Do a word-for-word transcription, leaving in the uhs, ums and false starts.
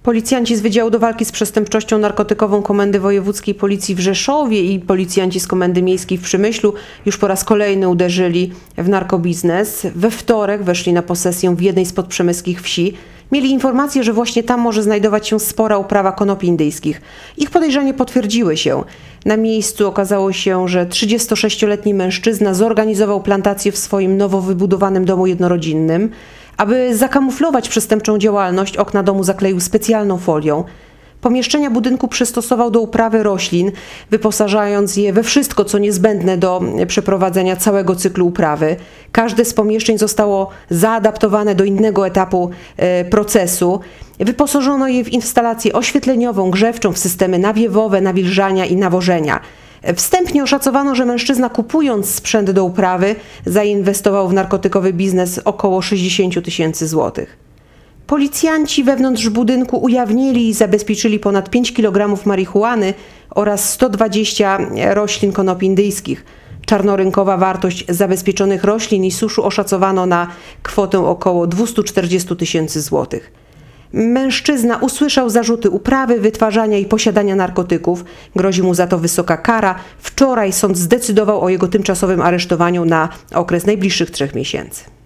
Policjanci z Wydziału do Walki z Przestępczością Narkotykową Komendy Wojewódzkiej Policji w Rzeszowie i policjanci z Komendy Miejskiej w Przemyślu już po raz kolejny uderzyli w narkobiznes. We wtorek weszli na posesję w jednej z podprzemyskich wsi. Mieli informację, że właśnie tam może znajdować się spora uprawa konopi indyjskich. Ich podejrzenia potwierdziły się. Na miejscu okazało się, że trzydziestosześcioletni mężczyzna zorganizował plantację w swoim nowo wybudowanym domu jednorodzinnym. Aby zakamuflować przestępczą działalność, okna domu zakleił specjalną folią. Pomieszczenia budynku przystosował do uprawy roślin, wyposażając je we wszystko, co niezbędne do przeprowadzenia całego cyklu uprawy. Każde z pomieszczeń zostało zaadaptowane do innego etapu e, procesu. Wyposażono je w instalację oświetleniową, grzewczą, w systemy nawiewowe, nawilżania i nawożenia. Wstępnie oszacowano, że mężczyzna, kupując sprzęt do uprawy, zainwestował w narkotykowy biznes około sześćdziesiąt tysięcy złotych. Policjanci wewnątrz budynku ujawnili i zabezpieczyli ponad pięć kilogramów marihuany oraz sto dwadzieścia roślin konopi indyjskich. Czarnorynkowa wartość zabezpieczonych roślin i suszu oszacowano na kwotę około dwieście czterdzieści tysięcy złotych. Mężczyzna usłyszał zarzuty uprawy, wytwarzania i posiadania narkotyków. Grozi mu za to wysoka kara. Wczoraj sąd zdecydował o jego tymczasowym aresztowaniu na okres najbliższych trzech miesięcy.